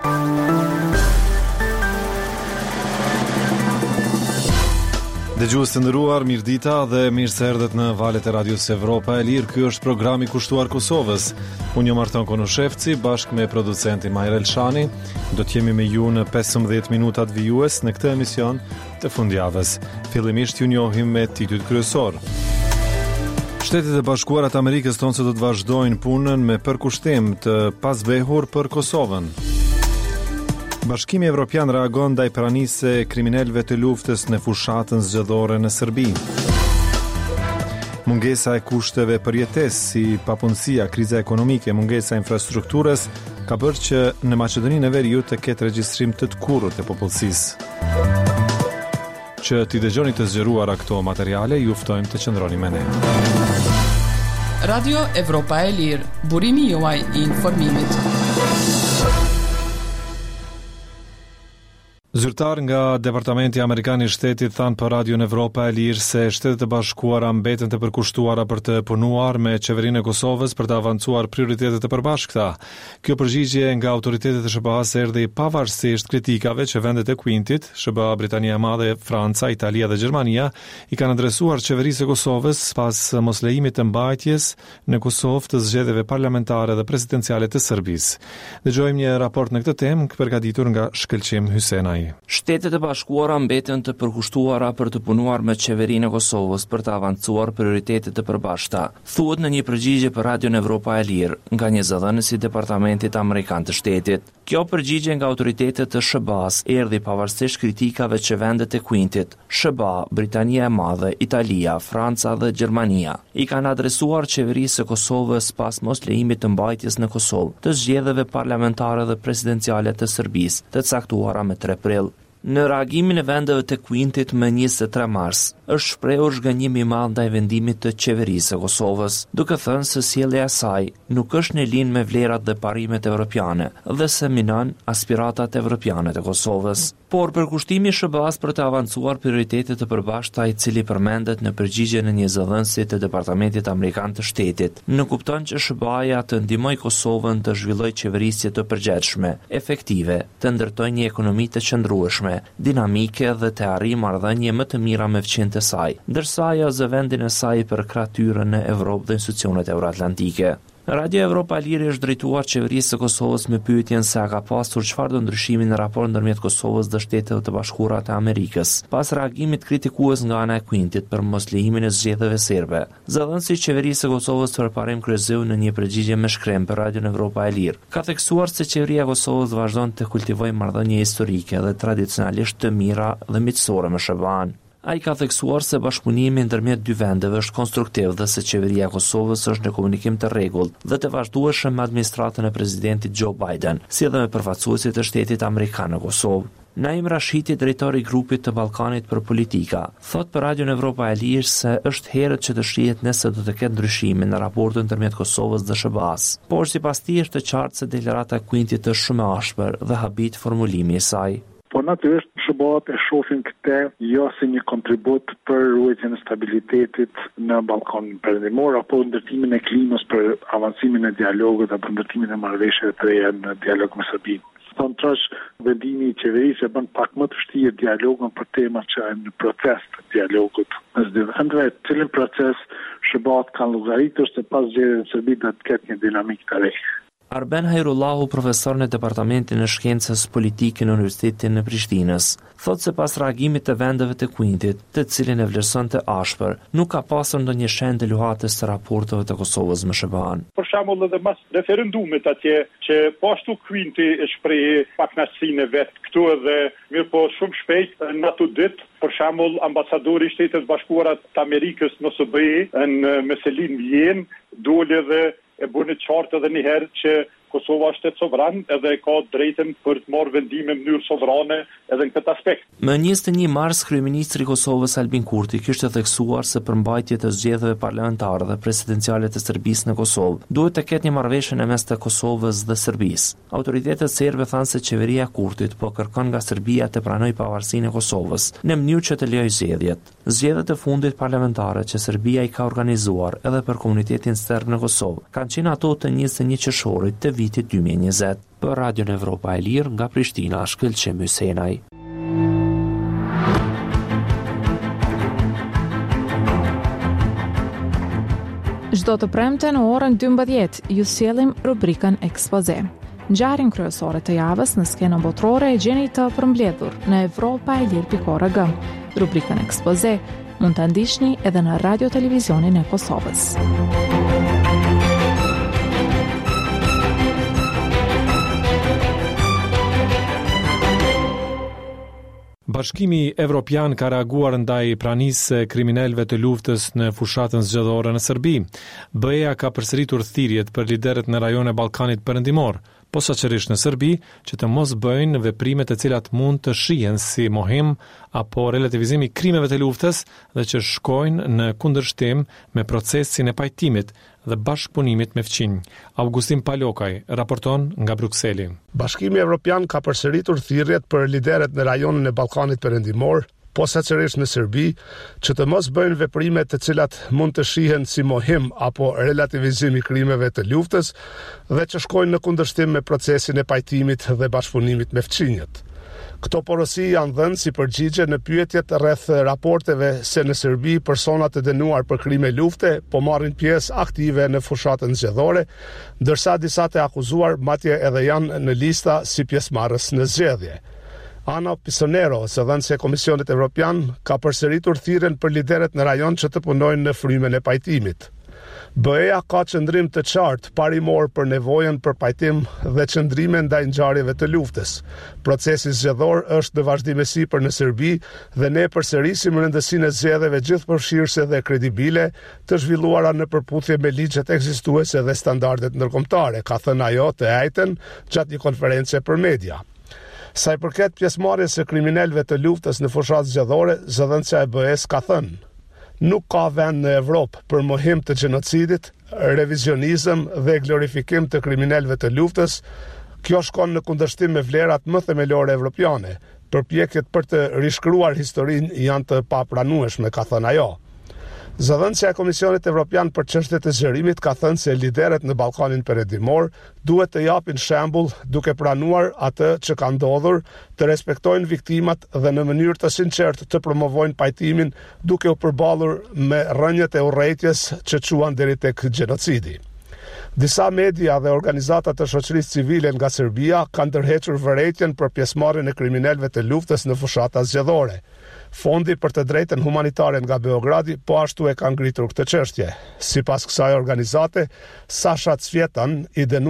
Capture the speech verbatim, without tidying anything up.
Dëgjues të nderuar, mirëdita dhe mirë se erdhët në valët e Radios Evropa e Lirë. Ky është programi kushtuar Kosovës. Unë jam Marton Konushevci bashkë me producentin Majra Elshani. Do të jemi me ju në pesëmbëdhjetë minutat vijues në këtë emision të fundjavës. Fillimisht ju njohim me titujt kryesor. Shtetet e Bashkuara të Amerikës tonë se do të vazhdojnë punën me përkushtim të pasvehur për Kosovën. Bashkimi Evropian reagon ndaj pranisë e kriminalëve të luftës në fushatën zgjedhore në Serbi. Mungesa e kushteve për jetesë, si papunësia, kriza ekonomike, mungesa e infrastrukturës, ka bërë që në Maqedoninë e Veriut të ketë regjistrim të të kurrët e popullsisë. Që t'i dëgjoni të zgjeruara këto materiale, ju ftojmë të qëndroni me ne. Radio Evropa e Lirë, burimi juaj i informimit. Zyrtar nga Departamenti Amerikan i Shtetit thanë për Radion Evropa e Lirë se Shtetet e Bashkuara mbeten të përkushtuara për të punuar me qeverinë e Kosovës për të avancuar prioritetet e përbashkëta. Kjo përgjigje nga autoritetet e S B A-s erdhi pavarësisht kritikave që vendet e Quintit, S B A, Britania e Madhe, Franca, Italia dhe Gjermania i kanë adresuar qeverisë e Kosovës pas moslejimit të mbajtjes në Kosovë të zgjedhjeve parlamentare dhe presidenciale të Serbisë. Dëgjojmë një raport në këtë temë përgatitur nga Shkëlqim Hysenaj. Shtetet e Bashkuara mbeten të përkushtuara për të punuar me qeverinë e Kosovës për të avancuar prioritetet e përbashkëta, thuhet në një përgjigje për Radion Evropa e Lirë nga një zëdhënës i Departamentit Amerikan të Shtetit. Kjo përgjigje nga autoritetet të S B A-s erdhi pavarësisht kritikave që vendet e Quintit, S B A, Britania e Madhe, Italia, Franca dhe Gjermania i kanë adresuar qeverisë së Kosovës pas mos lejimit të mbajtjes në Kosovë të zgjedhjeve parlamentare dhe presidenciale të Serbisë, të caktuara me tre prill. Në reagimin e vendeve të Quintit më njëzet e tre mars, është shprehur zhgënjim i madh ndaj vendimit të qeverisë së Kosovës, duke thënë se sjellja e saj nuk është në linjë me vlerat dhe parimet evropiane dhe se minon aspiratat evropiane të Kosovës. Por përkushtimi i S B A-s për të avancuar prioritetet të përbashkëta, i cili përmendet në përgjigjen e një zëdhënësit të Departamentit Amerikan të Shtetit, nuk kupton që S B A-ja të ndihmojë Kosovën të zhvillojë qeverisje të përgjithshme, efektive, të ndërtojë një ekonomi të qëndrueshme, dinamike dhe të arrijë marrëdhënie më të mira me fqinjtë e saj, ndërsa ajo zë vendin e saj për kratyrën në Evropë dhe institucionet euroatlantike. Radio Evropa e Lirë është drejtuar qeverisë së Kosovës me pyetjen se a ka pasur çfarë do ndryshimi në raport ndërmjet Kosovës dhe Shtetit të Bashkuara të Amerikës, pas reagimit kritikues nga ana e Quintit për moslejimin e zgjedhjeve serbe. Zëdhënësi i qeverisë së Kosovës përparim kryeseu në një përgjigje me shkrem për Radion Evropa e Lirë, ka theksuar se qeveria e Kosovës vazhdon të kultivojë marrëdhënie historike dhe tradicionalisht të mira dhe miqësore me S B A-n. Ai ka theksuar se bashkëpunimi ndërmjet dy vendeve është konstruktiv dhe se qeveria e Kosovës është në komunikim të rregullt dhe të vazhdueshëm me administratën e presidentit Joe Biden, si edhe me përfaqësuesit e Shtetit Amerikan në Kosovë. Naim Rashidi, drejtori i grupit të Ballkanit për politika, thot për Radion Evropa e Lirë se është herët që të shihet nëse do të ketë ndryshime në raportin ndërmjet Kosovës dhe S B A-s. Por sipas tij është të qartë se deklarata e Quintit është shumë e ashpër dhe habit formulimi i saj. Po natyrisht S B A-t e shohin këtë jo si një kontribut për ruajtjen e stabilitetit në Ballkanin Perëndimor apo ndërtimin e klimës për avancimin e dialogut apo ndërtimin e marrëveshjeve të reja në dialog me Serbinë. Kontrash, vendimi i qeverisë e bën pak më të vështirë dialogun për tema që janë në proces të dialogut mes dy vendeve, të cilin proces S B A-t kanë llogaritur se pas zgjedhjeve në Serbi do të ketë një dinamikë të re. Arben Hajrullahu, profesor në Departamentin e Shkencës Politike në Universitetin e Prishtinës, thot se pas reagimit të vendeve të Quintit, të cilin e vlerëson të ashpër, nuk ka pasur ndonjë shenjë të luhatës të raporteve të Kosovës me S B A-n. Për shembull edhe mas referendumit atje që po ashtu Quinti e shprehi pakënaqësinë e vet këtu edhe mirë po shumë shpejt në ato ditë, për shembull ambasadori i Shtetit Bashkuara të Amerikës në S B A në Meselin Vjen doli edhe e bënë qartë edhe një herë që Kosova është shtet sovran edhe ka drejtën për të marrë vendime në mënyrë sovrane edhe në këtë aspekt. Më njëzet e një mars, kryeministri i Kosovës Albin Kurti kishte theksuar se përmbajtja e zgjedhjeve parlamentare dhe presidenciale të Serbisë në Kosovë duhet të ketë një marrëveshje në mes të Kosovës dhe Serbisë. Autoritetet serbe thanë se qeveria e Kurtit po kërkon nga Serbia të pranojë pavarësinë e Kosovës në mënyrë që të lejojë zgjedhjet. Zgjedhjet e fundit parlamentare që Serbia i ka organizuar edhe për komunitetin serb në Kosovë kanë qenë ato të njëzet e një qershorit të vitit dy mijë e njëzet. Për Radion Evropa e Lirë nga Prishtina, Shkëlqim Hysenaj. Çdo të premte në orën dymbëdhjetë ju sjellim rubrikën Ekspoze. Ngjarjen kryesore të javës në skenën botërore e gjeni të përmbledhur në evropa e lirë pikë org. Rubrikën Ekspoze mund ta ndiqni edhe në radio televizionin e Kosovës. Bashkimi Evropian ka reaguar ndaj pranisë së kriminalëve të luftës në fushatën zgjedhore në Serbi. B E A ka përsëritur thirrjet për liderët në rajon e Ballkanit Perëndimor, posaçërisht në Serbi, që të mos bëjnë veprime të cilat mund të shihen si mohim apo relativizim i krimeve të luftës dhe që shkojnë në kundërshtim me procesin e pajtimit dhe bashkëpunimit me fqinj. Augustin Palokaj raporton nga Brukseli. Bashkimi Evropian ka përsëritur thirrjet për liderët në rajonin e Ballkanit Perëndimor, posaçërisht në Serbi, që të mos bëjnë veprime të cilat mund të shihen si mohim apo relativizim i krimeve të luftës dhe që shkojnë në kundërshtim me procesin e pajtimit dhe bashkëpunimit me fqinjët. Këto porosi janë dhënë si përgjigje në pyetjet rreth raporteve se në Serbi persona të dënuar për krime lufte po marrin pjesë aktive në fushatën zgjedhore, ndërsa disa të akuzuar madje edhe janë në lista si pjesëmarrës në zgjedhje. Ana Pisonero, zëdhënëse e Komisionit Evropian, ka përsëritur thirrjen për liderët në rajon që të punojnë në frymen e pajtimit. B E A ka qëndrim të qartë parimor për nevojën për pajtim dhe qëndrime ndaj ngjarjeve të luftës. Procesi zgjedhor është në vazhdimësi për në Serbi dhe ne përsërisim rëndësinë e zgjedhjeve gjithëpërfshirëse dhe kredibile të zhvilluara në përputhje me ligjet ekzistuese dhe standardet ndërkombëtare, ka thënë ajo të njëjtën gjatë një konference për media. Sa i përket pjesëmarrjes së kriminalëve të luftës në fushatë zgjedhore, zëdhënësia e B E S ka thënë: nuk ka vend në Evropë për mohim të gjenocidit, revizionizëm dhe glorifikim të kriminalëve të luftës. Kjo shkon në kundërshtim me vlerat më themelore evropiane. Përpjekjet për të rishkruar historinë janë të papranueshme, ka thënë ajo. Zëdhënësia e Komisionit Evropian për çështjet e zgjerimit ka thënë se liderët në Ballkanin Perëndimor duhet të japin shembull duke pranuar atë që ka ndodhur, të respektojnë viktimat dhe në mënyrë të sinqertë të promovojnë pajtimin duke u përballur me rrënjët e urrëties që çuan deri tek gjenocidi. Disa media dhe organizata të shoqërisë civile nga Serbia kanë ndërhequr vërejtjen për pjesëmarrjen e kriminalëve të luftës në fushata zgjedhore. Fondi për të drejtën humanitare nga Beogradi po ashtu e ka ngritur këtë çështje. Sipas kësaj organizate, Sasha Cvjetan, i dënuar